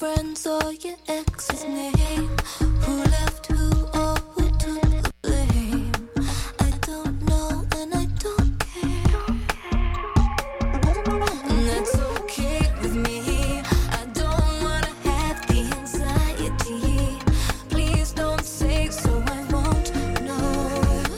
friends or your ex's name? Who left who or who took the blame? I don't know and I don't care. And that's okay with me. I don't wanna have the anxiety. Please don't say so I won't know.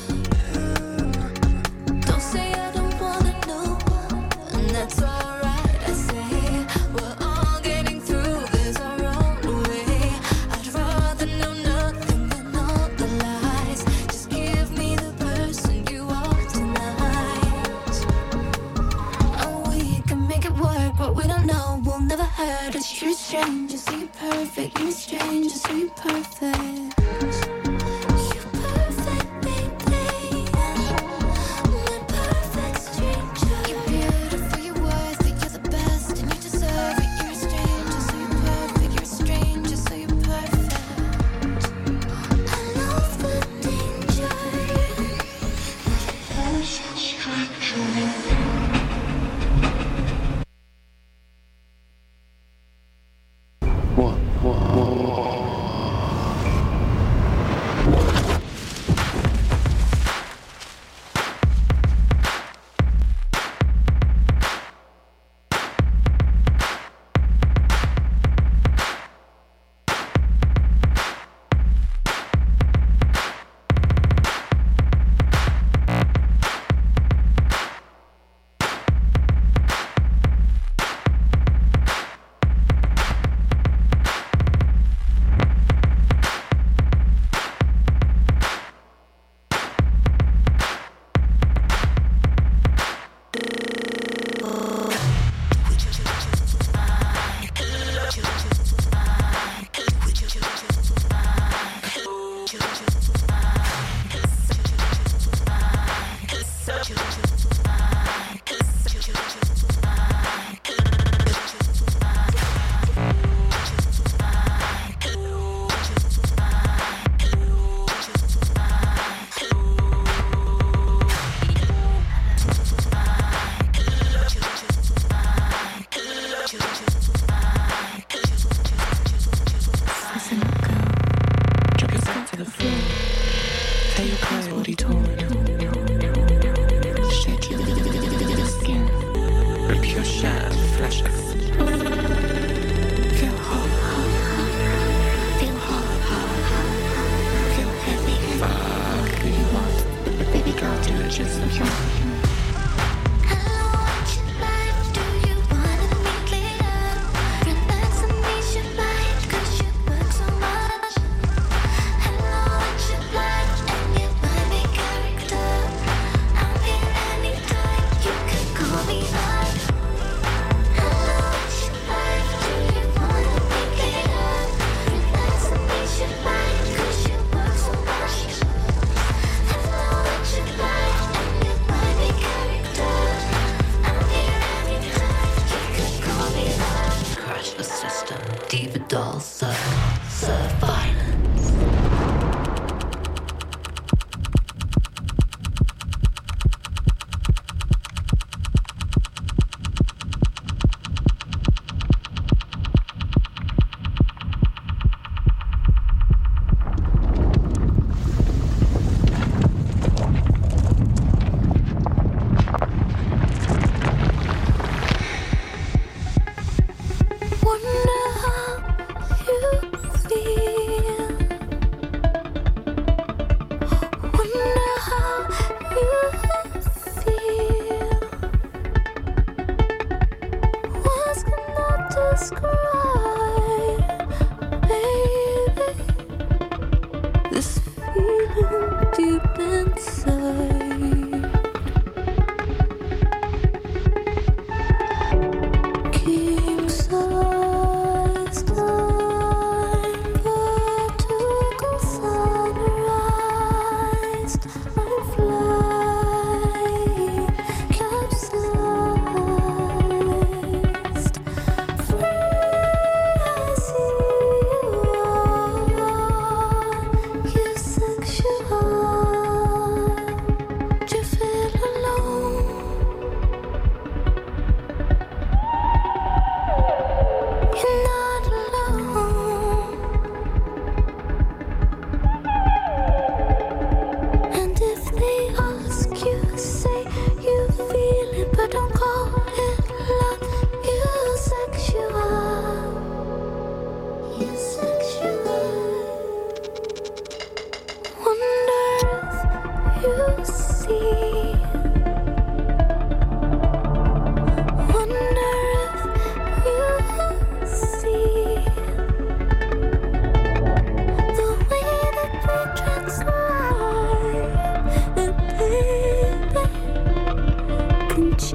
Don't say I don't wanna know. And that's alright, I say. We're all getting through this our own way. I'd rather know nothing than all the lies. Just give me the person you are tonight. Oh, we can make it work, but we don't know, we'll never hurt. It's you're strange, so you're perfect. You're strange, so you're perfect. You're perfect, baby. My perfect stranger. You're beautiful, you're worth it, you're the best, and you deserve it. You're a stranger, so you're perfect. You're a stranger, so you're perfect. I love the danger. Drop your back to the floor. Tear your clothes, body torn. Shed your skin. Rip your shirt, flesh it. Feel hot. Feel hot. Feel heavy. Fuck who you want. Baby girl, do it just for you. Hello.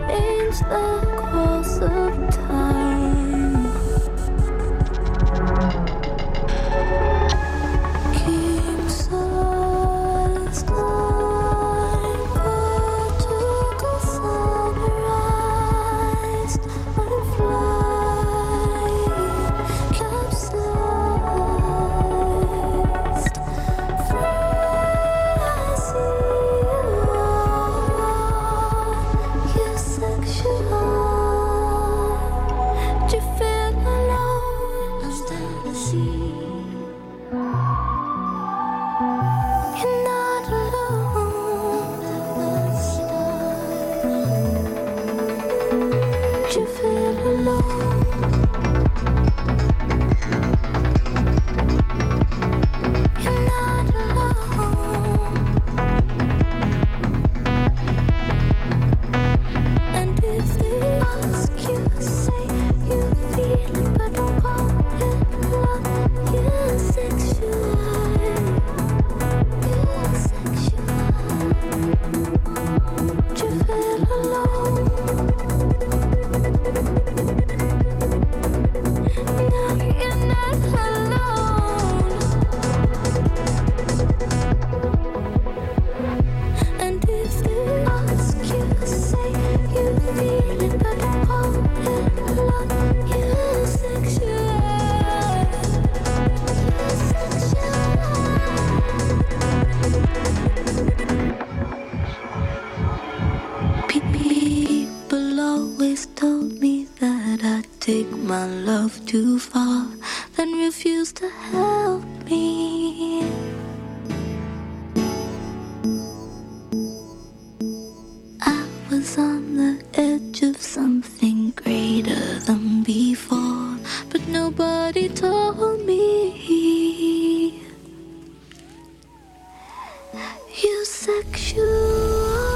change the course of time. King's Size Line, Portugal sunrise. I'm flying, capsized. Free, I see you sexual. Do you feel alone? I'm starting to see you're not alone. Do you feel alone? You're not alone. And if they ask you, say you feel it, but don't call it love. You're sexual. You're sexual. Do you feel alone? No, you're not alone. And if they ask you, say you feel it, but don't call it love. You're sexual. You're sexual. People always told me that I take my love too far, then refuse to help me. I was on the edge of something greater than before, but nobody told me. You sexual.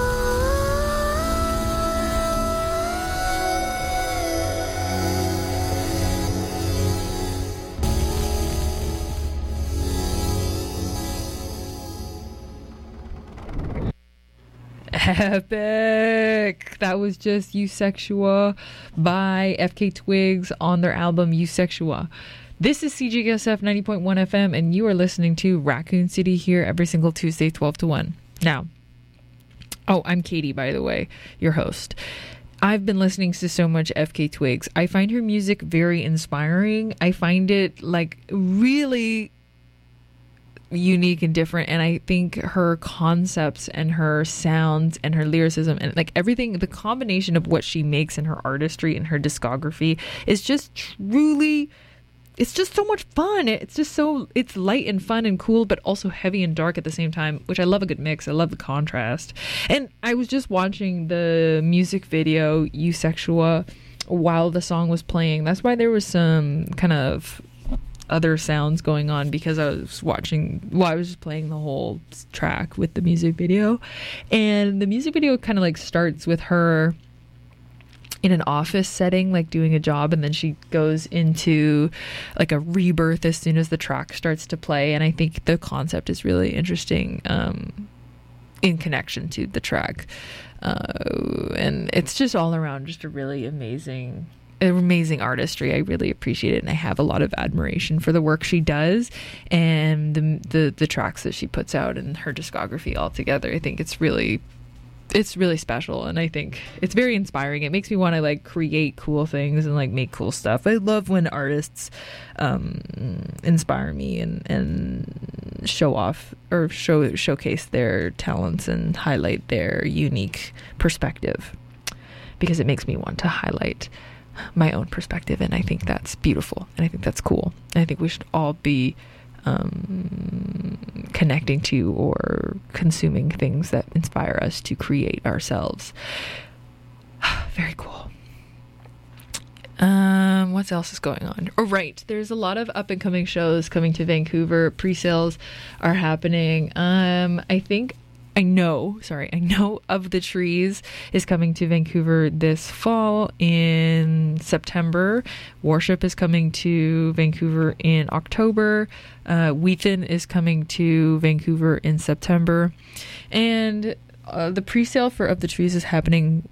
Epic. That was just Eusexua by FK Twigs on their album Eusexua. This is CJSF 90.1 FM, and you are listening to Raccoon City here every single Tuesday, 12 to 1. Now, I'm Katie, by the way, your host. I've been listening to so much FK Twigs. I find her music very inspiring. I find it like really unique and different, and I think her concepts and her sounds and her lyricism and like everything, the combination of what she makes in her artistry and her discography is just truly, it's just so much fun. It's just so, it's light and fun and cool, but also heavy and dark at the same time, which I love a good mix. I love the contrast. And I was just watching the music video Eusexua while the song was playing. That's why there was some kind of other sounds going on, because I was I was just playing the whole track with the music video, and the music video kind of like starts with her in an office setting, like doing a job, and then she goes into like a rebirth as soon as the track starts to play. And I think the concept is really interesting in connection to the track, and it's just all around just a really amazing artistry. I really appreciate it, and I have a lot of admiration for the work she does and the tracks that she puts out and her discography altogether. I think it's really special, and I think it's very inspiring. It makes me want to like create cool things and like make cool stuff. I love when artists inspire me and show off or showcase their talents and highlight their unique perspective, because it makes me want to highlight my own perspective, and I think that's beautiful, and I think that's cool, and I think we should all be connecting to or consuming things that inspire us to create ourselves. Very cool. What else is going on? Oh, right. There's a lot of up and coming shows coming to Vancouver. Pre-sales are happening. I know Of the Trees is coming to Vancouver this fall in September. Worship is coming to Vancouver in October. Wheaton is coming to Vancouver in September. And the pre-sale for Of the Trees is happening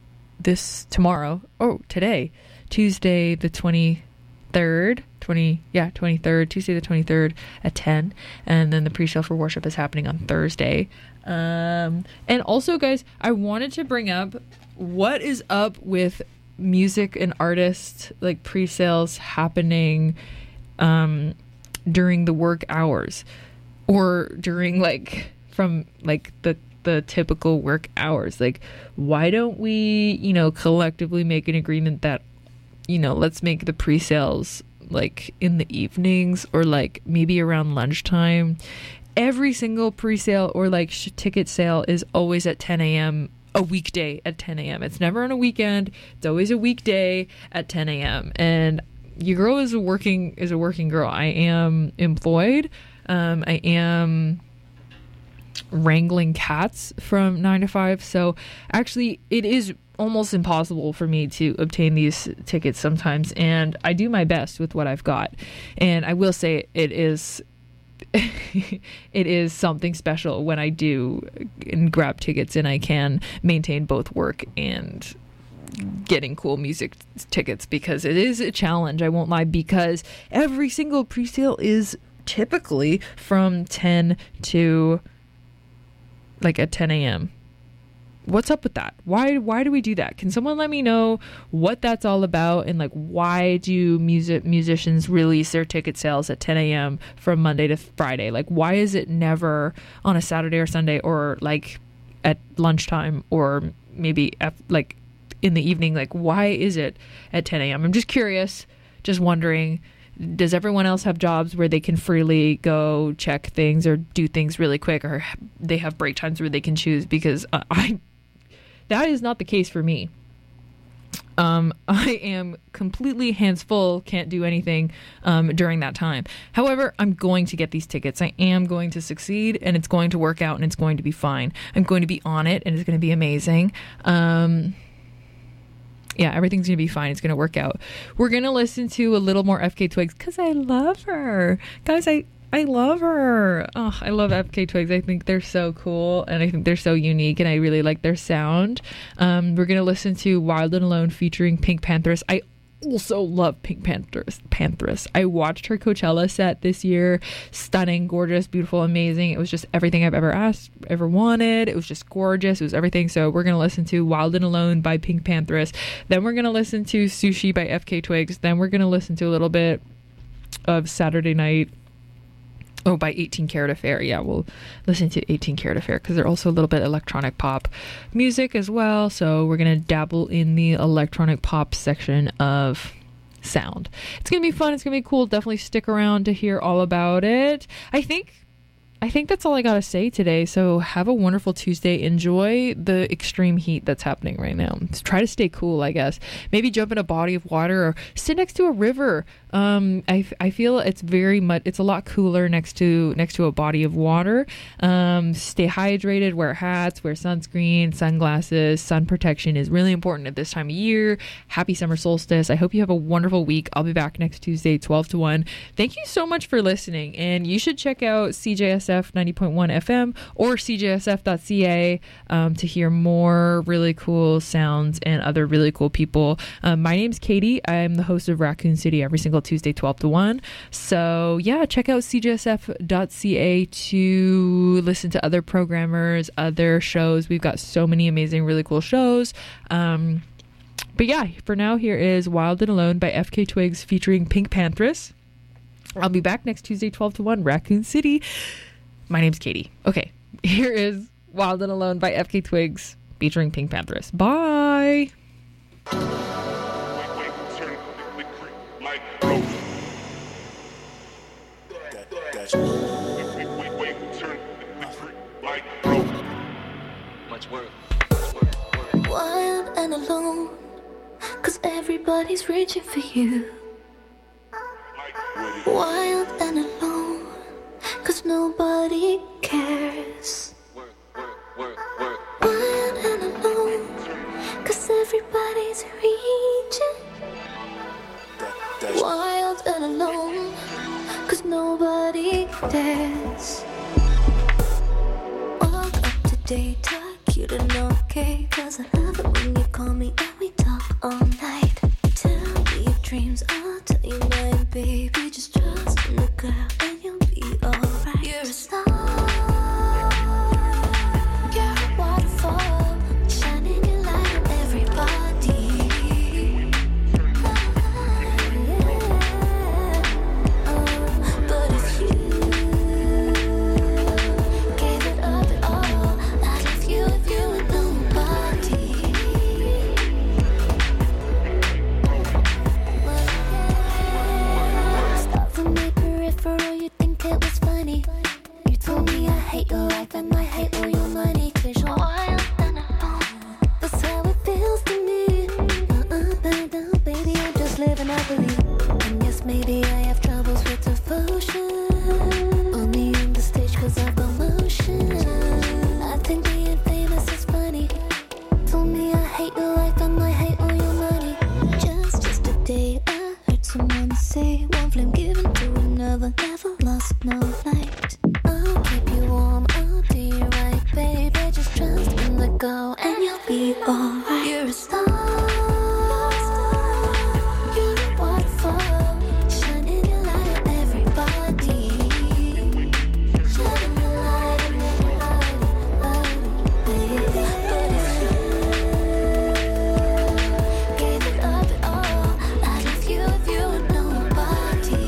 this tomorrow. Oh, today, Tuesday the 23rd, Tuesday the 23rd at 10, and then the pre-show for worship is happening on Thursday. And also, guys, I wanted to bring up what is up with music and artists like pre-sales happening during the work hours, or during like from like the typical work hours. Like, why don't we, collectively make an agreement that, let's make the pre-sales like in the evenings, or like maybe around lunchtime. Every single pre-sale or like ticket sale is always at 10 a.m. a weekday at 10 a.m. It's never on a weekend. It's always a weekday at 10 a.m. And your girl is a working girl. I am employed. I am wrangling cats from 9 to 5. So actually, it is almost impossible for me to obtain these tickets sometimes. And I do my best with what I've got. And I will say it is it is something special when I do and grab tickets and I can maintain both work and getting cool music tickets, because it is a challenge, I won't lie, because every single pre-sale is typically from 10 to like at 10 a.m. What's up with that? Why do we do that? Can someone let me know what that's all about, and like why do musicians release their ticket sales at 10 a.m. from Monday to Friday? Like, why is it never on a Saturday or Sunday, or like at lunchtime, or maybe like in the evening? Like, why is it at 10 a.m.? I'm just curious, just wondering. Does everyone else have jobs where they can freely go check things or do things really quick, or they have break times where they can choose? Because that is not the case for me. I am completely hands full, can't do anything during that time. However, I'm going to get these tickets. I am going to succeed, and it's going to work out, and it's going to be fine. I'm going to be on it, and it's going to be amazing. Yeah, everything's going to be fine. It's going to work out. We're going to listen to a little more FK Twigs because I love her. Guys, I love her. Oh, I love FK Twigs. I think they're so cool, and I think they're so unique, and I really like their sound. We're going to listen to Wild and Alone featuring Pink Panthers. I also love Pink Panthers. I watched her Coachella set this year. Stunning, gorgeous, beautiful, amazing. It was just everything I've ever wanted. It was just gorgeous. It was everything. So we're going to listen to Wild and Alone by Pink Panthers. Then we're going to listen to Sushi by FK Twigs. Then we're going to listen to a little bit of Saturday Night by 18 Karat Affair. Yeah, we'll listen to 18 Karat Affair because they're also a little bit electronic pop music as well. So we're going to dabble in the electronic pop section of sound. It's going to be fun. It's going to be cool. Definitely stick around to hear all about it. I think that's all I got to say today. So have a wonderful Tuesday. Enjoy the extreme heat that's happening right now. Just try to stay cool, I guess. Maybe jump in a body of water or sit next to a river. I feel it's a lot cooler next to a body of water. Stay hydrated, wear hats, wear sunscreen, sunglasses. Sun protection is really important at this time of year. Happy summer solstice. I hope you have a wonderful week. I'll be back next Tuesday, 12 to 1. Thank you so much for listening. And you should check out CJSF 90.1 FM or cjsf.ca to hear more really cool sounds and other really cool people. My name's Katie. I'm the host of Raccoon City every single Tuesday, 12 to 1. So yeah, check out cjsf.ca to listen to other programmers, other shows. We've got so many amazing, really cool shows. But yeah, for now, here is Wild and Alone by FK Twigs featuring Pink Panthers. I'll be back next Tuesday, 12 to 1, Raccoon City. My name's Katie. Okay, here is Wild and Alone by FK Twigs featuring Pink Panthers. Bye! Wild and alone, 'cause everybody's reaching for you. Wild and alone, 'cause nobody cares. Wild and alone, 'cause everybody's reaching. Wild and alone, 'cause nobody dares. Walk up to date, talk you to know, okay? 'Cause I love it when you call me and we talk all night. Tell me your dreams, I'll tell you mine, baby. Just trust in the girl and you'll be alright. You're a star, you're a waterfall, shining your light on everybody. But if you gave it up at all, I'd leave you if you were nobody. Start from my peripheral, you think it was funny. You told me I hate your life and I hate all your money. 'Cause you're wild and alone, that's how it feels to me. Baby, I'm just living happily. And yes, maybe I have troubles with devotion. Only on the stage 'cause I've got motion. I think being famous is funny. Told me I hate your life and I hate all your money. Just yesterday I heard someone say, one flame given to another never lost no light. I'll keep you warm, I'll do you right, baby. Just trust in the go and you'll be alright. You're a star, you're a waterfall, shining your light on everybody. Shining your light on everybody, baby. But if you gave it up at all, I'd leave you if you were nobody.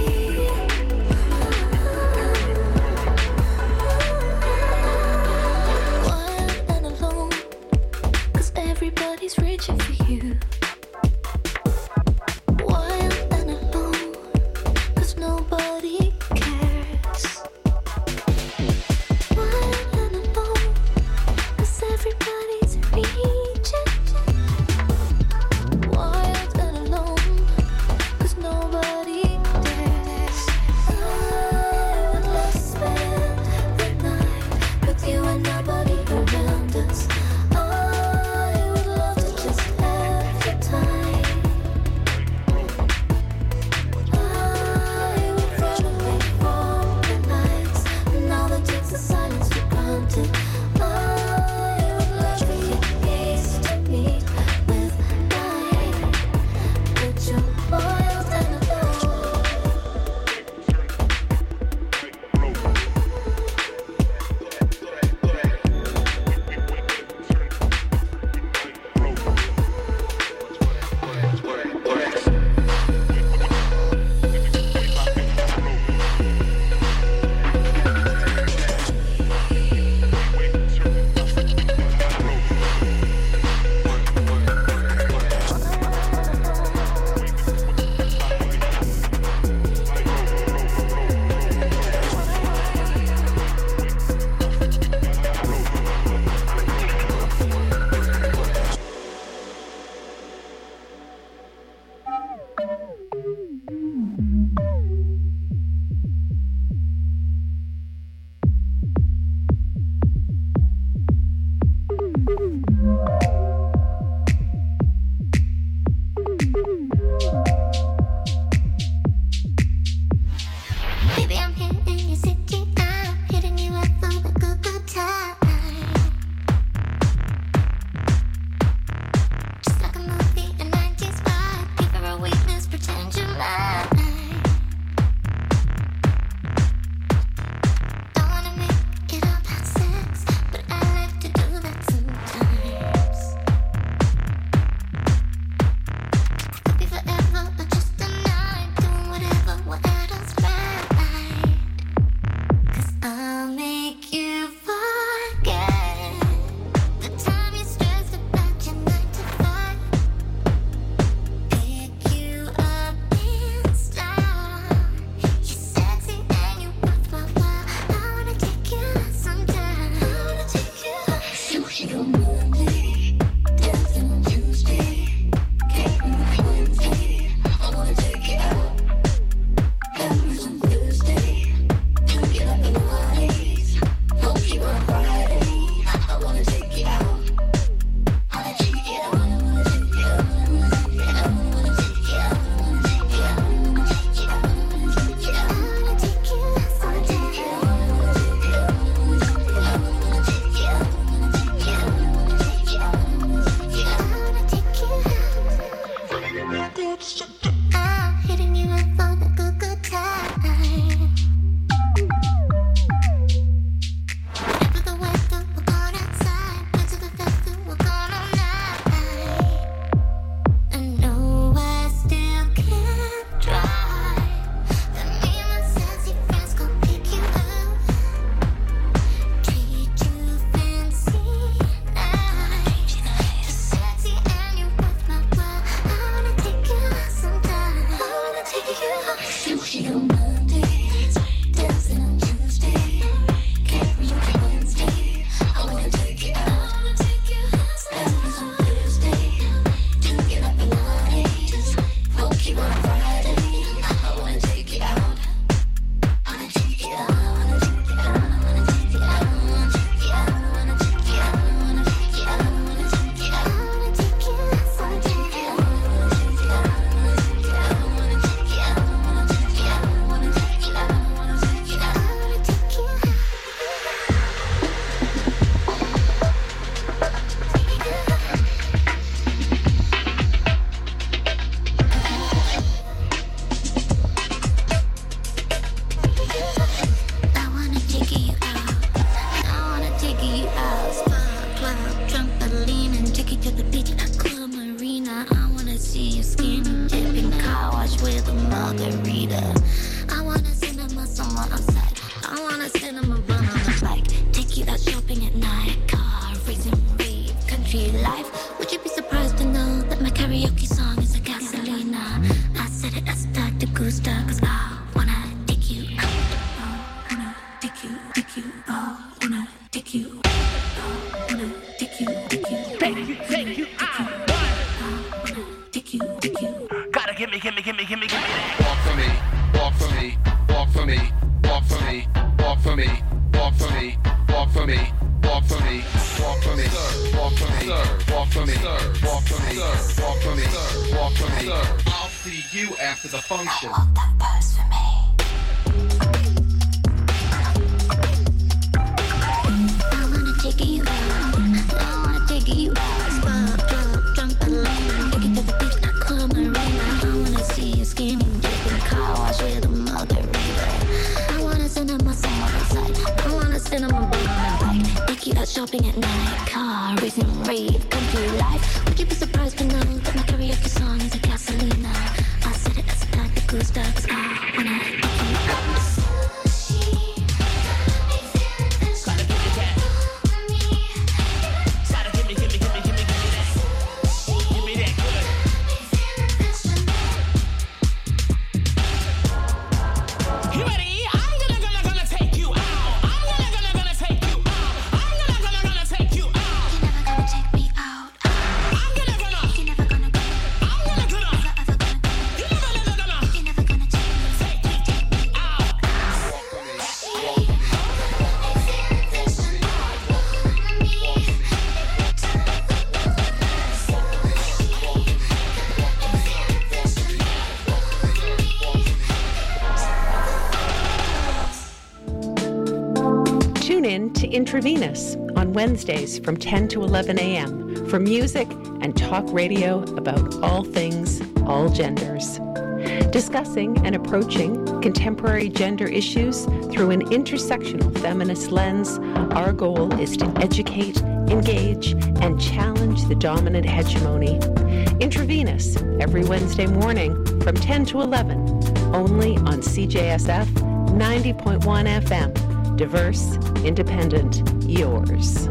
Wild and alone, 'cause everybody's reaching for you. Wild and alone, 'cause nobody cares. Wild and alone, 'cause everybody's reaching. Wild and alone, 'cause nobody dares. I would love to spend the night with you and nobody around us. I would love to just have your Hitting you up for the good time. After the weather, we're going outside. Into the festival, we're going all night. And no, I still can't drive. That me and my sassy friends gon' pick you up. Treat you fancy nice. You're sexy and you're worth my while. I wanna take you out sometime. I wanna take you out. Sushi on Monday, dancing on Tuesday, karaoke Wednesday. I wanna take you out. Paris on Thursday, do it up in Mondays, fuck you on Friday. I wanna take you out. Wanna take you out. Wanna take you out. Wanna take you out. Wanna take you out. Wanna take you out. Wanna take you out. Wanna take you out. Wanna take you out. Wanna take you out. Wanna take you out. Wanna take you out. Wanna take you out. Wanna take you out. Wanna take you out. Wanna take you out. Wanna take you out. I wanna take you out. I wanna take you out. Spa, club, trampoline, and take you to the beach, club, marina. I wanna see you skinny dipping, car wash with a margarita. I wanna cinema somewhere outside. I wanna cinema run on the bike. Take you out shopping at night. Car racing, rave, country life. Would you be surprised to know that my karaoke song is a gasolina? I said it as Dr. Gusta, 'cause I wanna take you out. I wanna take you, oh, wanna take you, oh, wanna take you, take you out. Wanna take you. Gotta gimme that. Walk for me, walk for me, walk for me, walk for me, walk for me, walk for me, walk for me, walk for me, walk for me, walk for me, walk for me, walk for me, walk for me, walk for me. I'll see you after the function. Hold that purse for me. I wanna take you out. I wanna take you out. Spa, club, trampoline, take you to the beach, club, marina. I wanna see you skinny dipping, car wash with a margarita. I wanna cinema somewhere outside. I wanna cinema run on a bike. Take you out shopping at night. Car racing, rave, country life. Would you be surprised to know that my karaoke song is a gasolina? I said it as a Dr. Gusta, 'cause I wanna take you out. Gotta give me that. Gotta give me that. Give me that good. You ready? I'm gonna take you out. I'm gonna take you out. I'm gonna take you out. You're never gonna take me out. I'm gonna. You're never gonna go. I'm gonna. Never ever gonna go. You never gonna You're never gonna take me out. Tune in to Intravenous on Wednesdays from 10 to 11 a.m. for music and talk radio about all things, all genders. Discussing and approaching contemporary gender issues through an intersectional feminist lens, our goal is to educate, engage, and challenge the dominant hegemony. Intravenous, every Wednesday morning from 10 to 11, only on CJSF 90.1 FM. Diverse, independent, yours.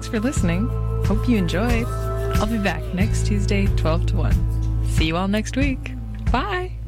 for listening. Hope you enjoyed. I'll be back next Tuesday, 12 to 1. See you all next week. Bye!